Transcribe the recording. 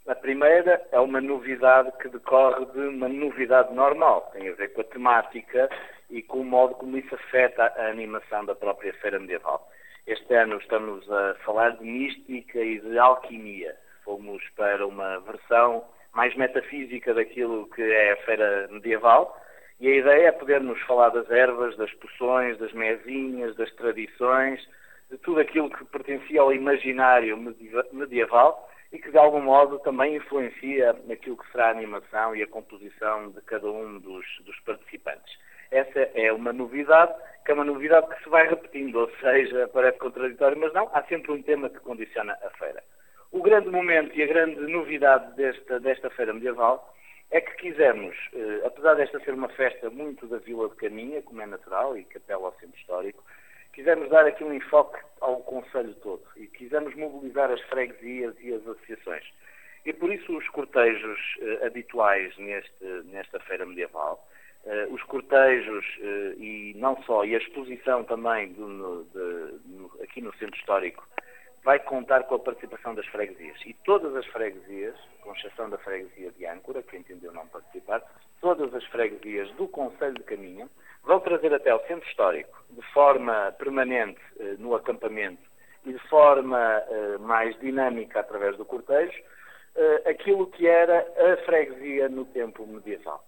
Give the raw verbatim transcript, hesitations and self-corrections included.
A primeira é uma novidade que decorre de uma novidade normal, tem a ver com a temática e com o modo como isso afeta a animação da própria Feira Medieval. Este ano estamos a falar de mística e de alquimia. Fomos para uma versão mais metafísica daquilo que é a Feira Medieval, e a ideia é podermos falar das ervas, das poções, das mesinhas, das tradições, de tudo aquilo que pertencia ao imaginário medieval, e que de algum modo também influencia naquilo que será a animação e a composição de cada um dos, dos participantes. Essa é uma novidade, que é uma novidade que se vai repetindo, ou seja, parece contraditório, mas não, há sempre um tema que condiciona a feira. O grande momento e a grande novidade desta, desta feira medieval é que quisemos, eh, apesar desta ser uma festa muito da Vila de Caminha, como é natural, e que apela ao centro histórico, quisemos dar aqui um enfoque ao concelho todo e quisemos mobilizar as freguesias e as associações. E por isso os cortejos eh, habituais neste, nesta feira medieval, eh, os cortejos eh, e não só, e a exposição também do, no, de, no, aqui no centro histórico, vai contar com a participação das freguesias. E todas as freguesias, com exceção da freguesia de Âncora, que entendeu não participar, todas as freguesias do concelho de Caminha vão trazer até ao centro histórico, de forma permanente eh, no acampamento e de forma eh, mais dinâmica através do cortejo, eh, aquilo que era a freguesia no tempo medieval.